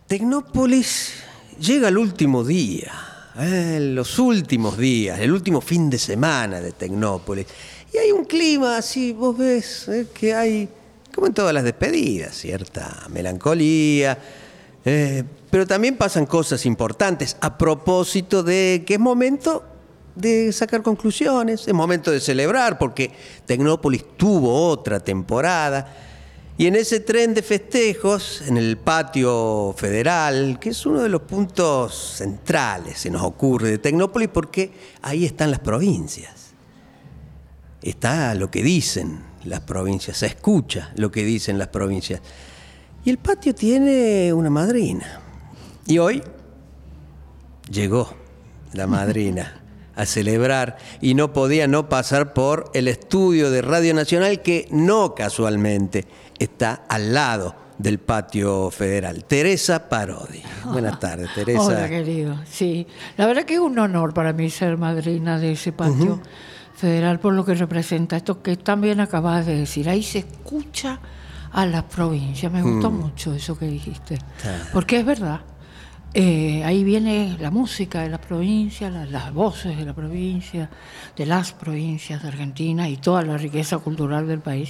Tecnópolis llega al último día, los últimos días, el último fin de semana de Tecnópolis. Y hay un clima así, vos ves, que hay, como en todas las despedidas, cierta melancolía, pero también pasan cosas importantes a propósito de que es momento de sacar conclusiones, es momento de celebrar, porque Tecnópolis tuvo otra temporada. Y en ese tren de festejos, en el patio federal, que es uno de los puntos centrales, se nos ocurre, de Tecnópolis, porque ahí están las provincias. Está lo que dicen las provincias, se escucha lo que dicen las provincias. Y el patio tiene una madrina. Y hoy llegó la madrina a celebrar y no podía no pasar por el estudio de Radio Nacional, que no casualmente está al lado del patio federal. Teresa Parodi. Buenas tardes, Teresa. Hola, querido. Sí, la verdad que es un honor para mí ser madrina de ese patio federal por lo que representa esto que también acabas de decir. Ahí se escucha a las provincias. Me gustó mucho eso que dijiste. Porque es verdad. Ahí viene la música de la provincia, las voces de la provincia, de las provincias de Argentina y toda la riqueza cultural del país.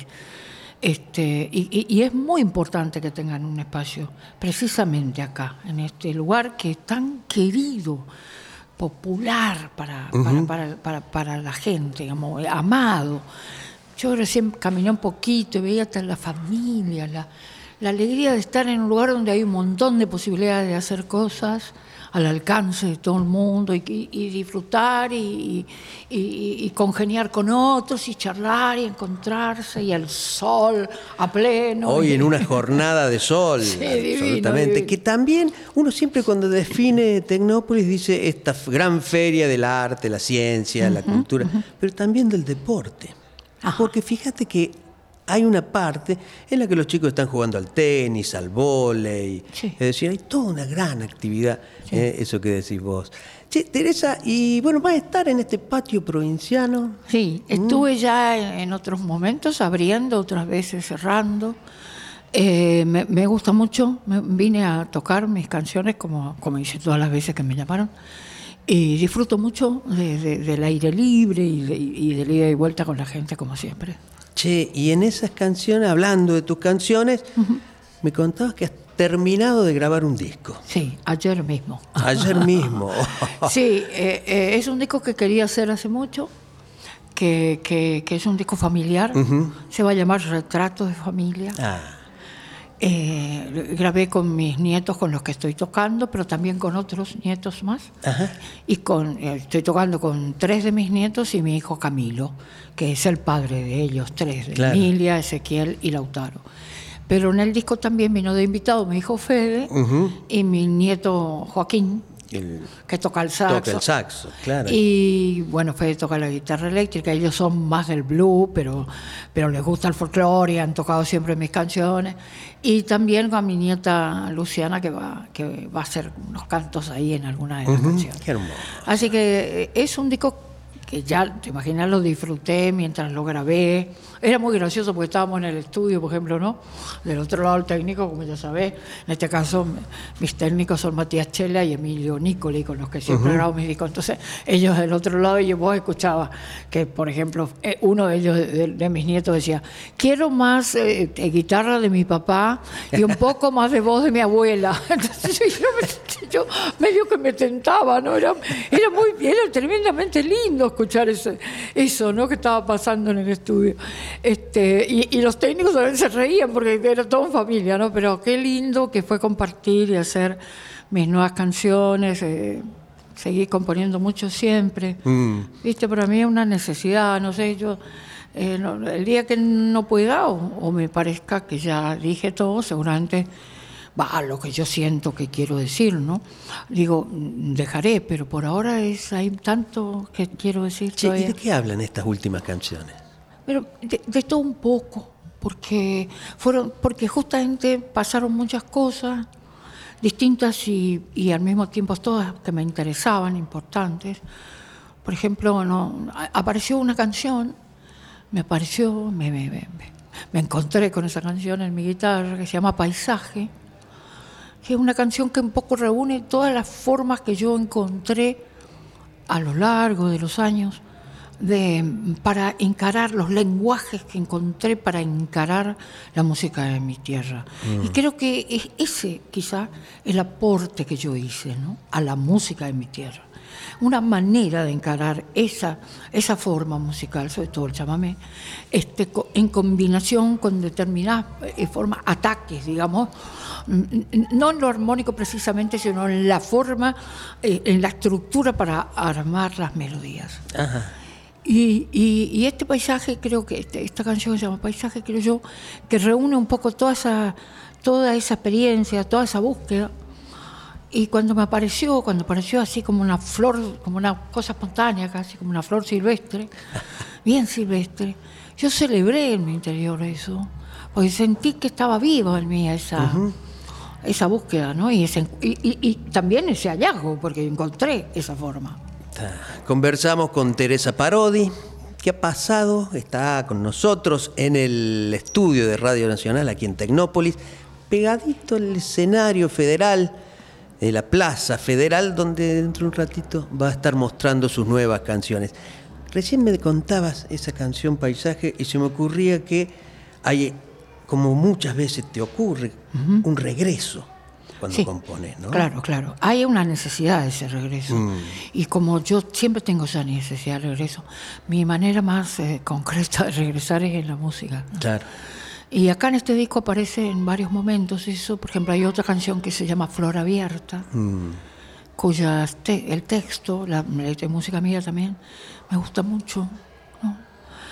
Y es muy importante que tengan un espacio precisamente acá, en este lugar que es tan querido, popular para la gente, digamos, amado. Yo recién caminé un poquito y veía hasta la familia, la alegría de estar en un lugar donde hay un montón de posibilidades de hacer cosas al alcance de todo el mundo y disfrutar y congeniar con otros y charlar y encontrarse y el sol a pleno. Hoy en una jornada de sol, sí, absolutamente. Divino. Que también uno siempre cuando define Tecnópolis dice esta gran feria del arte, la ciencia, la cultura, pero también del deporte. Ajá. Porque fíjate que hay una parte en la que los chicos están jugando al tenis, al vóley. Sí. Es decir, hay toda una gran actividad, eso que decís vos. Che, Teresa, y bueno, ¿vas a estar en este patio provinciano? Sí, estuve ya en otros momentos abriendo, otras veces cerrando. Me gusta mucho, vine a tocar mis canciones como hice todas las veces que me llamaron. Y disfruto mucho del aire libre y del ida y vuelta con la gente, como siempre. Che, y en esas canciones, hablando de tus canciones, me contabas que has terminado de grabar un disco. Sí, ayer mismo. Ayer mismo. Sí, es un disco que quería hacer hace mucho, que es un disco familiar. Se va a llamar Retratos de Familia. Grabé con mis nietos con los que estoy tocando, pero también con otros nietos más. Ajá. Y estoy tocando con 3 de mis nietos y mi hijo Camilo, que es el padre de ellos 3, de claro. Emilia, Ezequiel y Lautaro. Pero en el disco también vino de invitado mi hijo Fede y mi nieto Joaquín, que toca el saxo. Toca el saxo, claro. Y bueno, Fede toca la guitarra eléctrica. Ellos son más del blues, pero les gusta el folclore y han tocado siempre mis canciones. Y también con mi nieta Luciana, que va a hacer unos cantos ahí en alguna de las canciones. Qué hermoso. Así que es un disco que ya, te imaginas, lo disfruté mientras lo grabé. Era muy gracioso porque estábamos en el estudio, por ejemplo, ¿no? Del otro lado el técnico, como ya sabés. En este caso, mis técnicos son Matías Chela y Emilio Nicoli, con los que siempre grabo mis discos. Entonces, ellos del otro lado, y vos escuchabas que, por ejemplo, uno de ellos, de mis nietos, decía: quiero más guitarra de mi papá y un poco más de voz de mi abuela. Entonces, yo medio que me tentaba, ¿no? Era tremendamente lindo escuchar eso, ¿no? Que estaba pasando en el estudio. Y los técnicos a veces se reían porque era todo en familia, ¿no? Pero qué lindo que fue compartir y hacer mis nuevas canciones. Seguí componiendo mucho siempre. Viste, para mí es una necesidad, no sé, yo el día que no pueda o me parezca que ya dije todo, seguramente va lo que yo siento que quiero decir, ¿no? Digo, dejaré, pero por ahora hay tanto que quiero decir. Che, ¿y de qué hablan estas últimas canciones? Pero de todo un poco, porque justamente pasaron muchas cosas distintas y al mismo tiempo todas que me interesaban, importantes. Por ejemplo, apareció una canción, me encontré con esa canción en mi guitarra que se llama Paisaje. que es una canción que un poco reúne todas las formas que yo encontré a lo largo de los años para encarar los lenguajes que encontré para encarar la música de mi tierra. Y creo que ese quizá el aporte que yo hice, ¿no?, a la música de mi tierra. Una manera de encarar esa forma musical, sobre todo el chamamé, en combinación con determinadas formas, ataques, digamos, no en lo armónico precisamente, sino en la forma, en la estructura para armar las melodías. Ajá. Y este paisaje, creo que esta canción se llama Paisaje, creo yo, que reúne un poco toda esa experiencia, toda esa búsqueda. Y cuando apareció así como una flor, como una cosa espontánea, casi como una flor silvestre, bien silvestre, yo celebré en mi interior eso, porque sentí que estaba viva en mí esa búsqueda, ¿no? Y también ese hallazgo, porque encontré esa forma. Conversamos con Teresa Parodi. ¿Qué ha pasado? Está con nosotros en el estudio de Radio Nacional, aquí en Tecnópolis, pegadito al escenario federal de la Plaza Federal, donde dentro de un ratito va a estar mostrando sus nuevas canciones. Recién me contabas esa canción Paisaje y se me ocurría que hay, como muchas veces te ocurre, un regreso cuando compones, ¿no? Claro. Hay una necesidad de ese regreso. Y como yo siempre tengo esa necesidad de regreso, mi manera más concreta de regresar es en la música, ¿no? Claro. Y acá en este disco aparece en varios momentos eso. Por ejemplo, hay otra canción que se llama Flor Abierta, cuya el texto, la letra de música mía también, me gusta mucho, ¿no?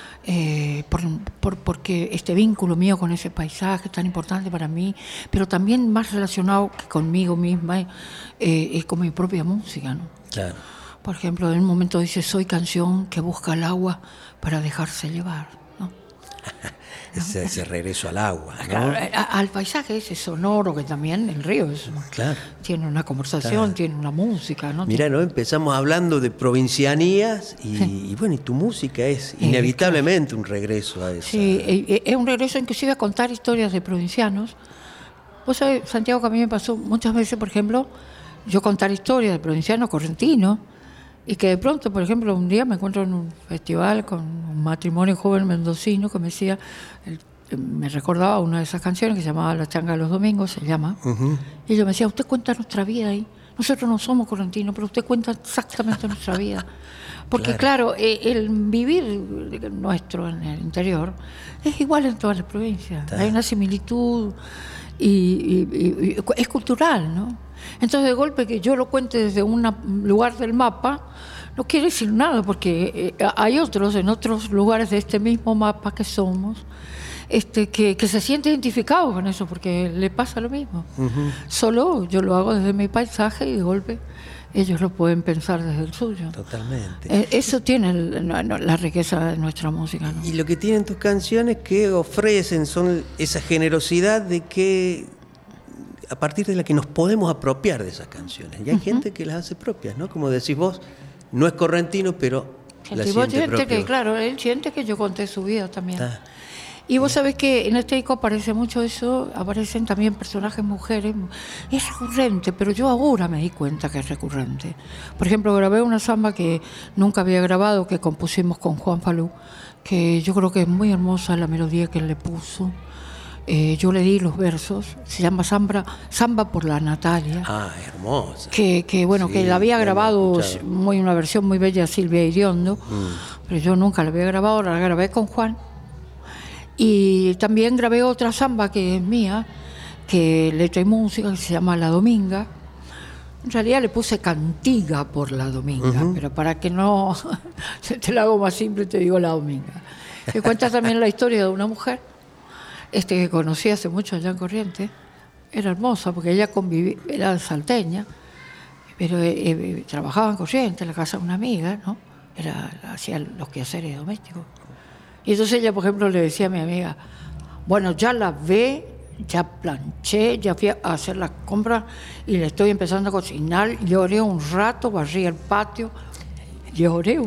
Porque este vínculo mío con ese paisaje tan importante para mí, pero también más relacionado que conmigo misma, es con mi propia música, ¿no? Claro. Por ejemplo, en un momento dice: soy canción que busca el agua para dejarse llevar, ¿no? Ese regreso al agua, ¿no? Claro, al paisaje ese sonoro, que también el río tiene una conversación, tiene una música, ¿no? Mirá, ¿no? Empezamos hablando de provincianías y bueno, y tu música es inevitablemente un regreso a eso. Sí, es un regreso inclusive a contar historias de provincianos. Vos sabés, Santiago, que a mí me pasó muchas veces, por ejemplo, yo contar historias de provincianos correntinos, y que de pronto, por ejemplo, un día me encuentro en un festival con un matrimonio joven mendocino que me decía, me recordaba una de esas canciones que se llamaba La Changa de los Domingos, se llama, y ellos me decían: usted cuenta nuestra vida ahí, nosotros no somos correntinos, pero usted cuenta exactamente nuestra vida. Porque claro, el vivir nuestro en el interior es igual en todas las provincias, hay una similitud y es cultural, ¿no? Entonces, de golpe, que yo lo cuente desde un lugar del mapa no quiere decir nada, porque hay otros en otros lugares de este mismo mapa que somos, que se siente identificado con eso, porque le pasa lo mismo. Solo yo lo hago desde mi paisaje y de golpe ellos lo pueden pensar desde el suyo. Totalmente. Eso tiene la riqueza de nuestra música, ¿no? Y lo que tienen tus canciones que ofrecen son esa generosidad de que a partir de la que nos podemos apropiar de esas canciones. Y hay gente que las hace propias, ¿no? Como decís vos, no es correntino, pero la siente propia. Que, claro, él siente que yo conté su vida también. Y vos sabés que en este disco aparece mucho eso, aparecen también personajes mujeres. Es recurrente, pero yo ahora me di cuenta que es recurrente. Por ejemplo, grabé una samba que nunca había grabado, que compusimos con Juan Falú, que yo creo que es muy hermosa la melodía que él le puso. Yo le di los versos, se llama Samba por la Natalia. Hermosa. Que bueno, que la había grabado una versión muy bella Silvia Iriondo, pero yo nunca la había grabado, la grabé con Juan. Y también grabé otra samba que es mía, que letra y música, que se llama La Dominga. En realidad le puse Cantiga por la Dominga, pero para que no te la hago más simple, te digo La Dominga. Que cuenta también la historia de una mujer que conocí hace mucho allá en Corrientes. Era hermosa porque ella era salteña, pero trabajaba en Corrientes, en la casa de una amiga, ¿no? Hacía los quehaceres domésticos. Y entonces ella, por ejemplo, le decía a mi amiga: bueno, ya lavé, ya planché, ya fui a hacer las compras y le estoy empezando a cocinar. Lloré un rato, barrí el patio,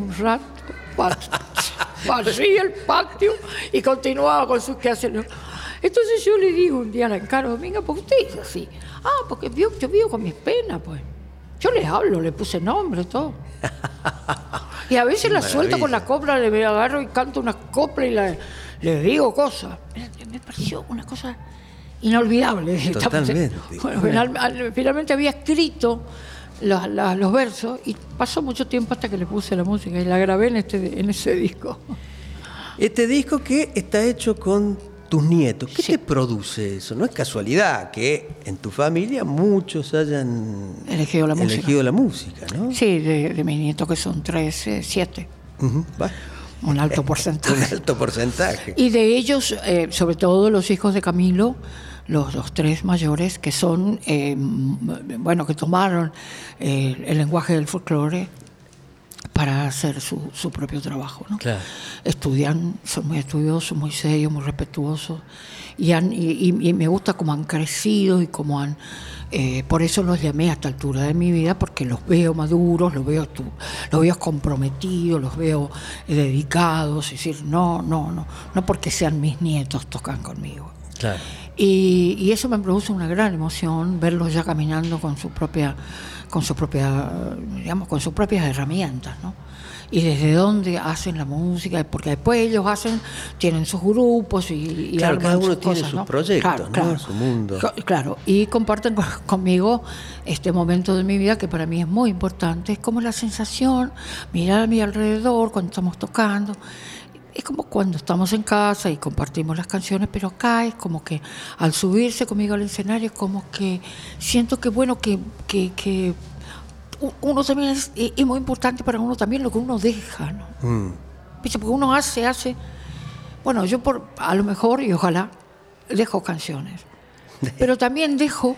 barrí el patio y continuaba con sus quehaceres. Entonces yo le digo un día a la Encaro, venga, ¿por qué usted es así? Ah, porque yo vivo con mis penas, pues. Yo le hablo, le puse nombre, todo. Y a veces la suelto con la copla, le agarro y canto una copla y le digo cosas. Me pareció una cosa inolvidable. Totalmente. Bueno, finalmente había escrito los versos y pasó mucho tiempo hasta que le puse la música y la grabé en ese disco. Este disco que está hecho con tus nietos. ¿Qué te produce eso? No es casualidad que en tu familia muchos hayan elegido la música, ¿no? Sí, de mis nietos que son 7. Uh-huh. Un alto porcentaje. Un alto porcentaje. Y de ellos, sobre todo los hijos de Camilo, los 3 mayores, que son, que tomaron el lenguaje del folclore para hacer su propio trabajo, ¿no? Claro. Estudian, son muy estudiosos, muy serios, muy respetuosos, y me gusta cómo han crecido y cómo han... por eso los llamé a esta altura de mi vida, porque los veo maduros, los veo comprometidos, los veo dedicados, es decir, no porque sean mis nietos tocan conmigo. Claro. Y eso me produce una gran emoción, verlos ya caminando con sus propias herramientas, ¿no? Y desde dónde hacen la música, porque después ellos tienen sus grupos y claro, cada uno tiene cosas, sus ¿no? proyectos, ¿no? Claro. Su mundo. Claro, y comparten conmigo este momento de mi vida que para mí es muy importante. Es como la sensación, mirar a mi alrededor cuando estamos tocando. Es como cuando estamos en casa y compartimos las canciones, pero acá es como que al subirse conmigo al escenario es como que siento que bueno que uno también es muy importante para uno también lo que uno deja, ¿no? Porque uno hace, bueno, yo a lo mejor y ojalá dejo canciones, pero también dejo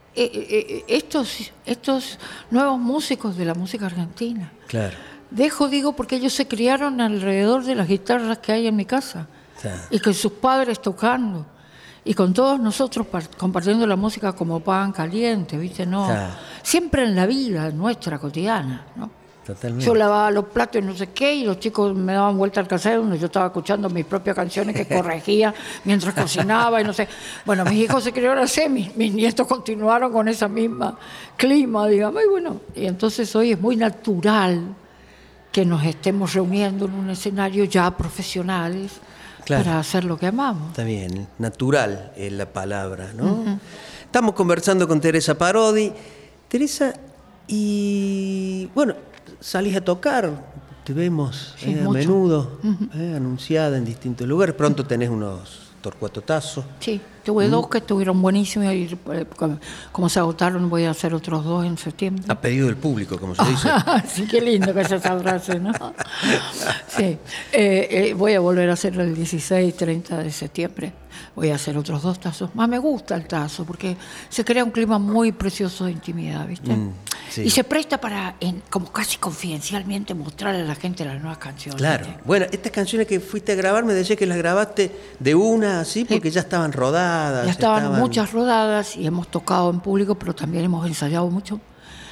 estos nuevos músicos de la música argentina. Claro. Digo, porque ellos se criaron alrededor de las guitarras que hay en mi casa. Claro. Y con sus padres tocando. Y con todos nosotros compartiendo la música como pan caliente, ¿viste? No, Claro. Siempre en la vida nuestra cotidiana, ¿no? Totalmente. Yo lavaba los platos y no sé qué, y los chicos me daban vuelta al casero donde yo estaba escuchando mis propias canciones que corregía mientras cocinaba y no sé. Bueno, mis hijos se criaron así, mis nietos continuaron con esa misma clima, digamos. Y bueno, y entonces hoy es muy natural que nos estemos reuniendo en un escenario ya profesionales, claro, para hacer lo que amamos. Está bien, natural es la palabra, ¿no? Uh-huh. Estamos conversando con Teresa Parodi. Teresa, y bueno, salís a tocar, te vemos a menudo, uh-huh, anunciada en distintos lugares. Pronto tenés unos torcuatotazos. Sí, tuve 2 que estuvieron buenísimos y como se agotaron voy a hacer otros 2 en septiembre. A pedido del público, como se dice. Sí, qué lindo que es esa frase, ¿no? Sí, voy a volver a hacerlo el 16 y 30 de septiembre. Voy a hacer otros 2 tazos. Más me gusta el tazo porque se crea un clima muy precioso de intimidad, ¿viste? Sí. Y se presta para, como casi confidencialmente, mostrarle a la gente las nuevas canciones. Claro. ¿Viste? Bueno, estas canciones que fuiste a grabar, me decías que las grabaste de una así porque ya estaban rodadas. Ya estaban muchas rodadas y hemos tocado en público, pero también hemos ensayado mucho.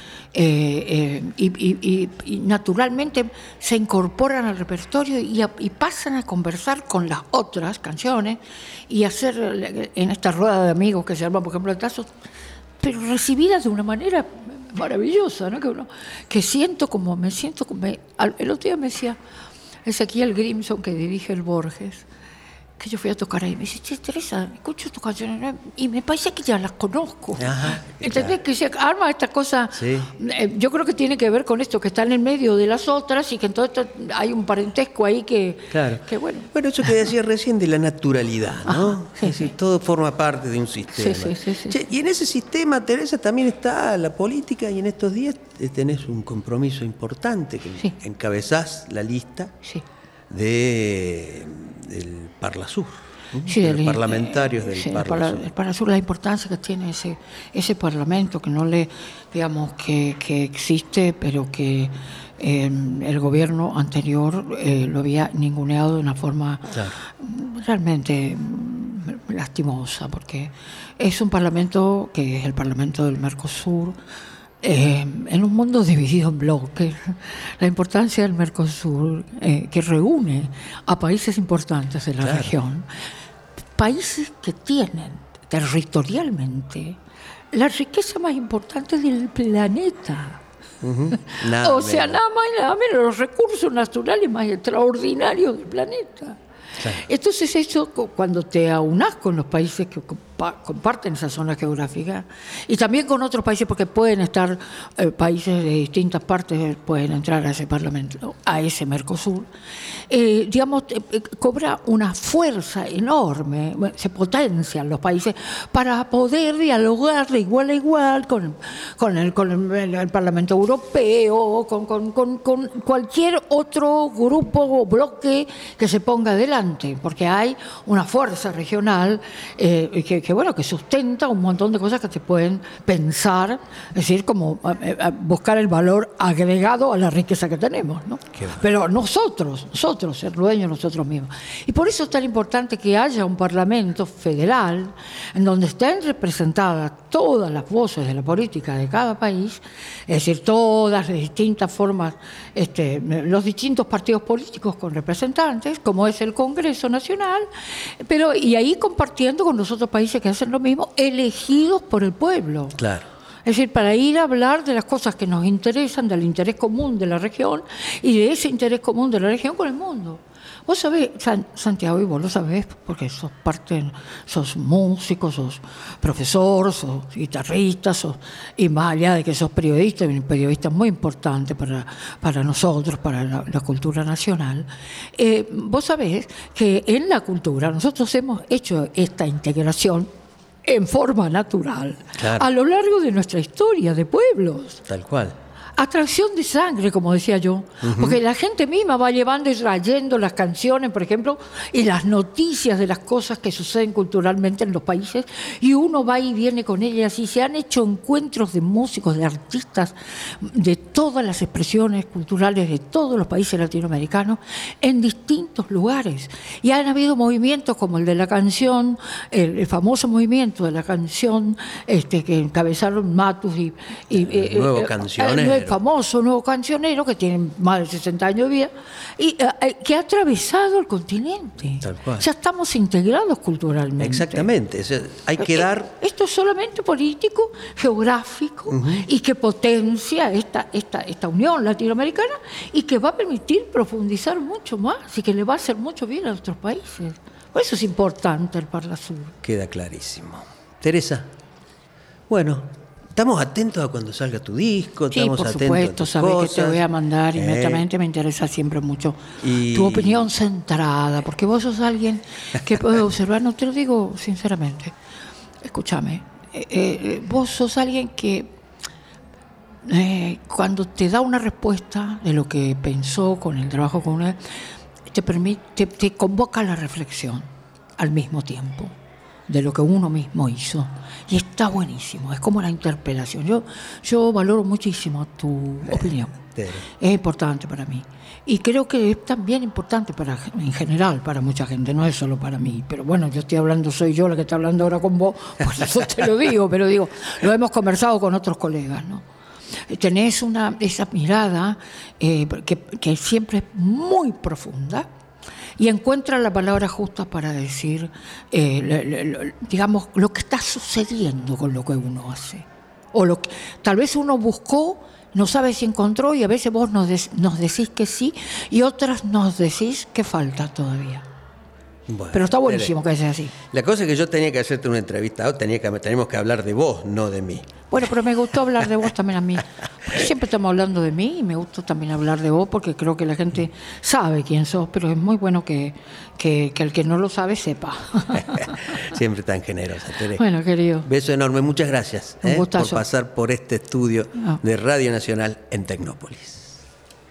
Y naturalmente se incorporan al repertorio y pasan a conversar con las otras canciones y hacer en esta rueda de amigos que se llama, por ejemplo, el tazo, pero recibidas de una manera maravillosa, ¿no? Que me siento como el otro día me decía Ezequiel Grimson, que dirige el Borges, que yo fui a tocar ahí, me dice, che, Teresa, escucho tus canciones y me parece que ya las conozco. Ajá, ¿entendés? Claro. Que se arma esta cosa, sí. Yo creo que tiene que ver con esto, que está en el medio de las otras y que en todo esto hay un parentesco ahí que, claro, que bueno. Bueno, eso que decía recién de la naturalidad, ¿no? Ajá, sí, es decir, sí, todo forma parte de un sistema. Sí. Che, y en ese sistema, Teresa, también está la política y en estos días tenés un compromiso importante que sí, encabezás la lista, sí, del Parlasur, sí, de los parlamentarios del Parlasur. El Parlasur, la importancia que tiene ese parlamento, que no digamos que existe, pero que el gobierno anterior lo había ninguneado de una forma, claro, realmente lastimosa, porque es un parlamento que es el parlamento del Mercosur. En un mundo dividido en bloques, la importancia del Mercosur, que reúne a países importantes de la, claro, región, países que tienen territorialmente la riqueza más importante del planeta. Nada O sea, menos. nada más y nada menos, los recursos naturales más extraordinarios del planeta. Claro. Entonces eso, cuando te aunás con los países que comparten esa zona geográfica, y también con otros países, porque pueden estar países de distintas partes, pueden entrar a ese Parlamento, a ese Mercosur, digamos, cobra una fuerza enorme, se potencian los países para poder dialogar de igual a igual con el Parlamento Europeo, con cualquier otro grupo o bloque que se ponga adelante, porque hay una fuerza regional que sustenta un montón de cosas que se pueden pensar, es decir, como buscar el valor agregado a la riqueza que tenemos, ¿no? Pero nosotros ser dueños nosotros mismos. Y por eso es tan importante que haya un Parlamento federal en donde estén representadas todas las voces de la política de cada país, es decir, todas las distintas formas, los distintos partidos políticos con representantes, como es el Congreso Nacional, y ahí compartiendo con los otros países que hacen lo mismo, elegidos por el pueblo. Claro. Es decir, para ir a hablar de las cosas que nos interesan, del interés común de la región y de ese interés común de la región con el mundo. Vos sabés, Santiago, y vos lo sabés, porque sos músico, sos profesor, sos guitarrista, y más allá de que sos periodista, y un periodista muy importante para nosotros, para la cultura nacional. Vos sabés que en la cultura nosotros hemos hecho esta integración en forma natural, claro, a lo largo de nuestra historia de pueblos. Tal cual. Atracción de sangre, como decía yo, porque la gente misma va llevando y trayendo las canciones, por ejemplo, y las noticias de las cosas que suceden culturalmente en los países, y uno va y viene con ellas, y se han hecho encuentros de músicos, de artistas, de todas las expresiones culturales de todos los países latinoamericanos, en distintos lugares. Y han habido movimientos como el de la canción, el famoso movimiento de la canción que encabezaron Matus y nuevo cancionero. Famoso nuevo cancionero que tiene más de 60 años de vida y que ha atravesado el continente. Tal cual. Ya estamos integrados culturalmente. Exactamente. O sea, hay que dar... Esto es solamente político, geográfico, y que potencia esta unión latinoamericana y que va a permitir profundizar mucho más y que le va a hacer mucho bien a otros países. Por eso es importante el Parlasur. Queda clarísimo. Teresa, bueno, estamos atentos a cuando salga tu disco, Sí, estamos por atentos supuesto, a tus sabés cosas. que te voy a mandar inmediatamente, me interesa siempre mucho tu opinión centrada, porque vos sos alguien que puede observar, no te lo digo sinceramente, escúchame, vos sos alguien que cuando te da una respuesta de lo que pensó con el trabajo con él, te convoca a la reflexión al mismo tiempo de lo que uno mismo hizo. Y está buenísimo, es como la interpelación. Yo valoro muchísimo tu opinión. Es importante para mí. Y creo que es también importante en general para mucha gente, no es solo para mí. Pero bueno, yo estoy hablando, soy yo la que está hablando ahora con vos, pues eso te lo digo, pero digo, lo hemos conversado con otros colegas, ¿no? Tenés esa mirada que siempre es muy profunda, y encuentra la palabra justa para decir, digamos, lo que está sucediendo con lo que uno hace. O tal vez uno buscó, no sabe si encontró, y a veces vos nos decís que sí, y otras nos decís que falta todavía. Bueno, pero está buenísimo que sea así. La cosa es que yo tenía que hacerte una entrevista, tenemos que hablar de vos, no de mí. Bueno, pero me gustó hablar de vos también a mí. Porque siempre estamos hablando de mí y me gusta también hablar de vos porque creo que la gente sabe quién sos, pero es muy bueno que el que no lo sabe sepa. Siempre tan generosa, Teresa. Bueno, querido. Beso enorme, muchas gracias Un por gustazo. pasar por este estudio de Radio Nacional en Tecnópolis.